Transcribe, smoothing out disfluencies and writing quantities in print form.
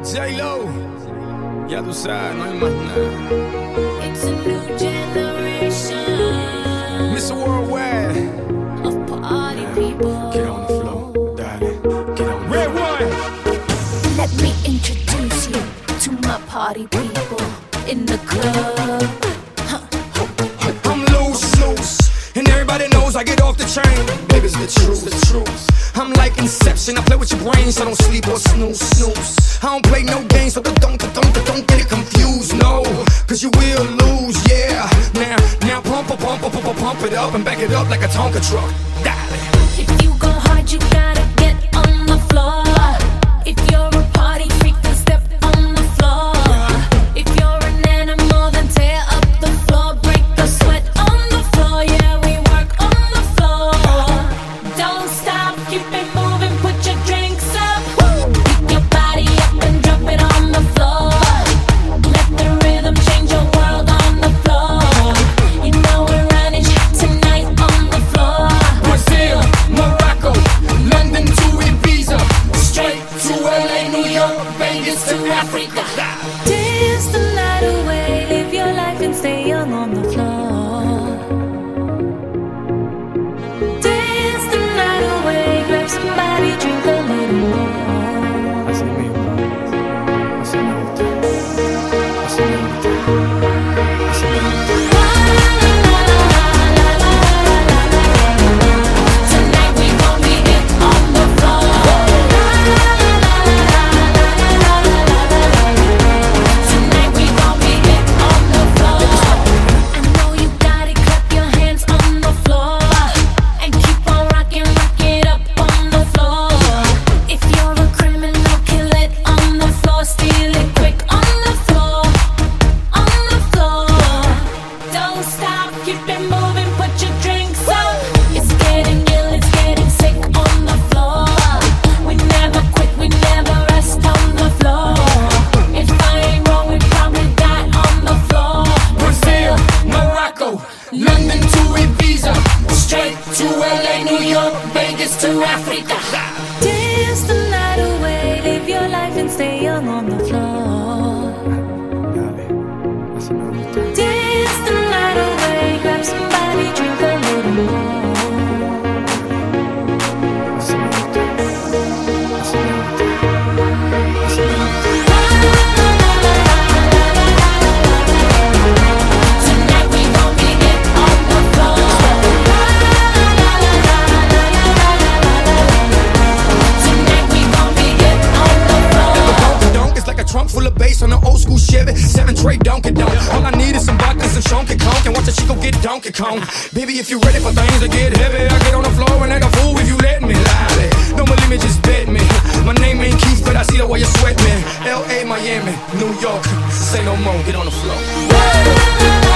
J-Lo, ya tú sabes, no hay más nada. It's a new generation. Mr. Worldwide, of party people. get on the floor, darling, get on the Red One. Let me introduce you to my party people in the club. I'm loose, and everybody knows I get off the train. Baby, it's the truth. I'm like Inception, I play with your brain, so don't sleep or snooze. I don't play no games, so don't get it confused, no. Cause you will lose, yeah. Now pump it up and back it up like a Tonka truck. Darling. If you go hard, you gotta get on the floor. If you're a party freak, then step on the floor. If you're an animal, then tear up the floor. Break the sweat on the floor, yeah, we work on the floor. Don't stop, keep it moving, put your drinks up. Pick your body up and drop it on the floor. Let the rhythm change your world on the floor. You know we're running tonight on the floor. Brazil, Morocco, London to Ibiza, straight to LA, New York, Vegas to Africa. Dance the night away, live your life and stay young on the floor. Dance the night away, grab somebody, drink a little more. Así mismo, así me gusta, así me gusta, así me gusta. Tonight we gon' be it on the floor. Tonight we gon' be it on the floor. I know you got it, clap your hands on the floor. And keep on rocking, rock it up on the floor. If you're a criminal, kill it on the floor. Steal it quick on the floor. On the floor. Don't stop, keep it moving, put your drinks up. It's getting ill, it's getting sick on the floor. We never quit, we never rest on the floor. If I ain't wrong, we probably die on the floor. Brazil, Morocco, London to Ibiza, straight to LA, New York, Vegas to Africa. Dance the night away, live your life and stay young on the floor. Dance the night away, grab somebody, drink a little more. Tonight we gon' be it on the floor. Tonight we gon' be it on the floor. Donk is like a trunk full of bass on an old school Chevy 7 tray Donkey Donk. All I need is some vodka, some Chunky Conk, and watch a chico get Donkey Kong. Baby, if you're ready for things to get heavy, I get on the floor and act a fool if you let me. Lie. Don't believe me, just bet me. My name ain't Keith, but I see the way you sweat me. L.A., Miami, New York, say no more, get on the floor.